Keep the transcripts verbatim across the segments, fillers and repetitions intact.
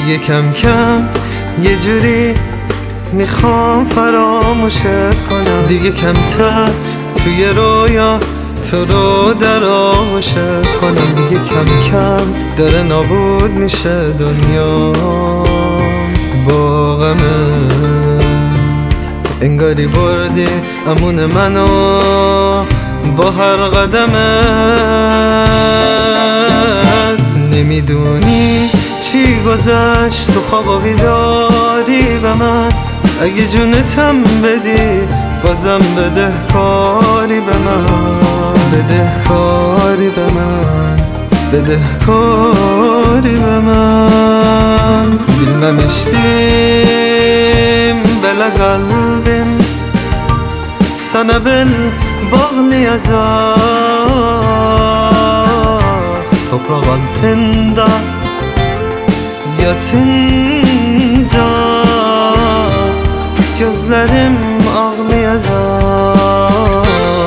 دیگه کم کم یه جوری میخوام فراموشت کنم، دیگه کمتر توی رویا تو رو در آغوشت کنم، دیگه کم کم داره نابود میشه دنیا با غمت. انگاری بردی امون منو با هر قدمت، نمیدونی چی گذشت تو خواب و بیداری به من، اگه جونتم بدی بازم بده کاری به من، بده کاری به من، bede kari be men. Bilmemiştim bele kalbim sana bel bağlayacak, toprak altında yatınca gözlerim ağlayacak.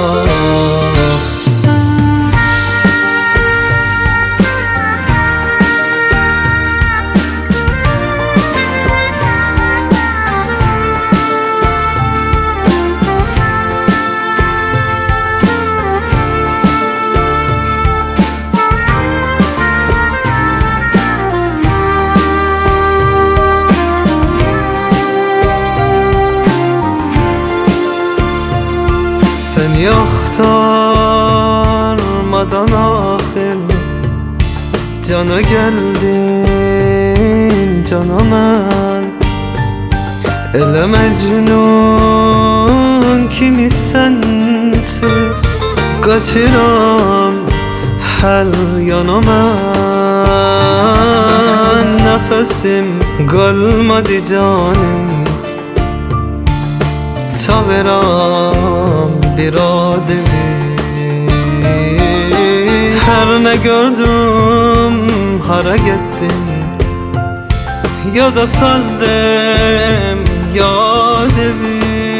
Sen yoktanmadan ahir cana geldin cana men. Ele mecnun kimi sensiz kaçıram her yana men. Nefesim kalmadı canım çağıram bir ademi. Her ne gördüm hara gittim ya da saldım yad evi.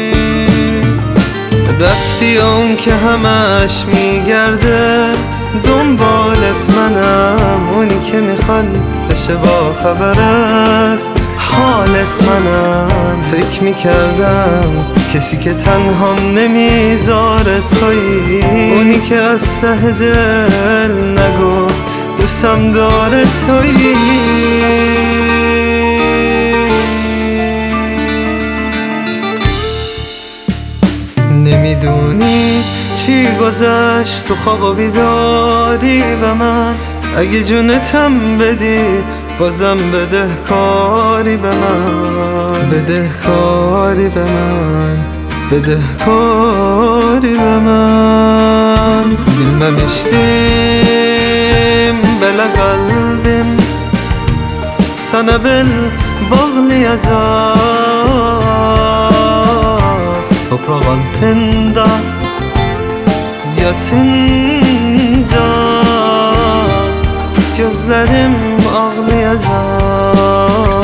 رفتی اون که همش میگرده دنبالت منم، اونی که میخواد بشه با خبر است حالت منم. فکر میکردم کسی که تنهام نمیذاره تویی، اونی که از ته دل نگفت دوستم داره تویی. نمیدونی چی گذشت تو خواب و بیداری به من، اگه جونتم بدی بازم بده کاری به من، بده کاری به من، bede kari be men. Bilmemiştim bele kalbim sana bel bağlayacak, toprak altında yatınca gözlerim ağlayacak.